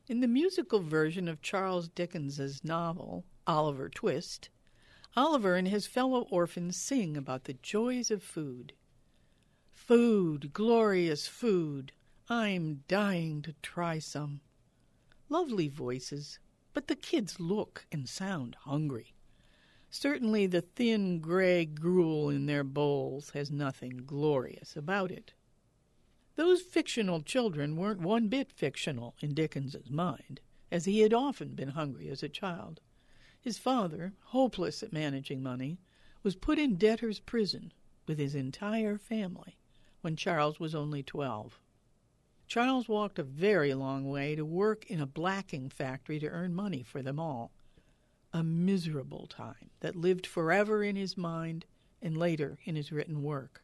In the musical version of Charles Dickens's novel, Oliver Twist, Oliver and his fellow orphans sing about the joys of food. Food, glorious food, I'm dying to try some. Lovely voices, but the kids look and sound hungry. Certainly the thin gray gruel in their bowls has nothing glorious about it. Those fictional children weren't one bit fictional in Dickens's mind, as he had often been hungry as a child. His father, hopeless at managing money, was put in debtor's prison with his entire family when Charles was only 12. Charles walked a very long way to work in a blacking factory to earn money for them all. A miserable time that lived forever in his mind and later in his written work.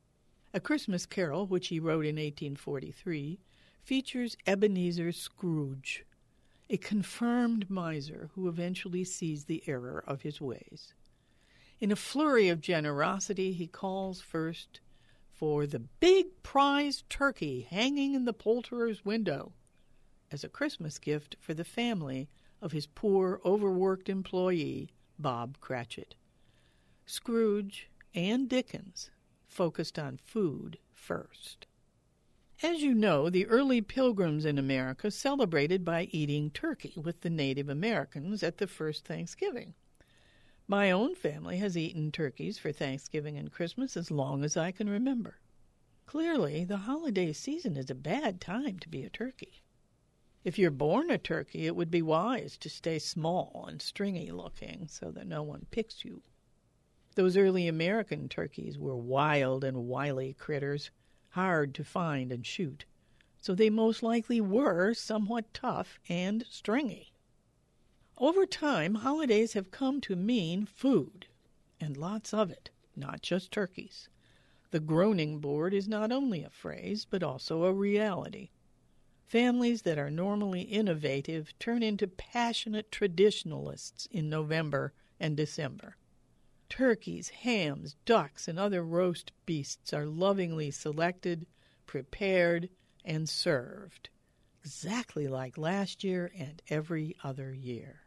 A Christmas Carol, which he wrote in 1843, features Ebenezer Scrooge, a confirmed miser who eventually sees the error of his ways. In a flurry of generosity, he calls first for the big prize turkey hanging in the poulterer's window as a Christmas gift for the family of his poor, overworked employee, Bob Cratchit. Scrooge and Dickens focused on food first. As you know, the early Pilgrims in America celebrated by eating turkey with the Native Americans at the first Thanksgiving. My own family has eaten turkeys for Thanksgiving and Christmas as long as I can remember. Clearly, the holiday season is a bad time to be a turkey. If you're born a turkey, it would be wise to stay small and stringy-looking so that no one picks you. Those early American turkeys were wild and wily critters, hard to find and shoot, so they most likely were somewhat tough and stringy. Over time, holidays have come to mean food, and lots of it, not just turkeys. The groaning board is not only a phrase, but also a reality. Families that are normally innovative turn into passionate traditionalists in November and December. Turkeys, hams, ducks, and other roast beasts are lovingly selected, prepared, and served, exactly like last year and every other year.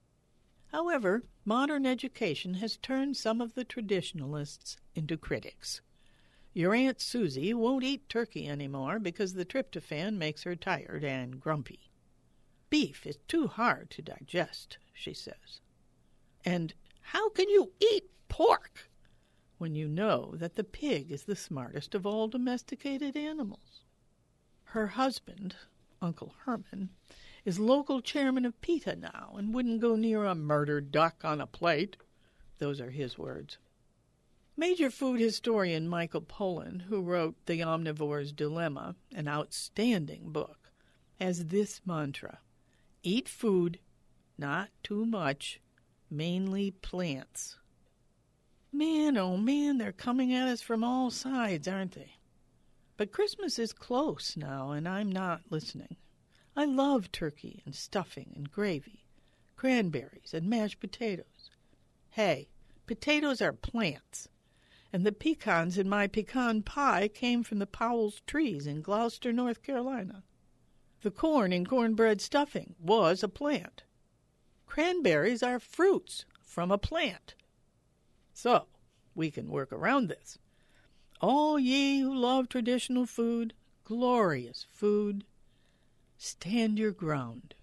However, modern education has turned some of the traditionalists into critics. Your Aunt Susie won't eat turkey anymore because the tryptophan makes her tired and grumpy. Beef is too hard to digest, she says. And how can you eat pork when you know that the pig is the smartest of all domesticated animals? Her husband, Uncle Herman, is local chairman of PETA now and wouldn't go near a murdered duck on a plate. Those are his words. Major food historian Michael Pollan, who wrote The Omnivore's Dilemma, an outstanding book, has this mantra: eat food, not too much, mainly plants. Man, oh man, they're coming at us from all sides, aren't they? But Christmas is close now, and I'm not listening. I love turkey and stuffing and gravy, cranberries and mashed potatoes. Hey, potatoes are plants, and the pecans in my pecan pie came from the Powell's trees in Gloucester, North Carolina. The corn in cornbread stuffing was a plant. Cranberries are fruits from a plant. So, we can work around this. All ye who love traditional food, glorious food, stand your ground.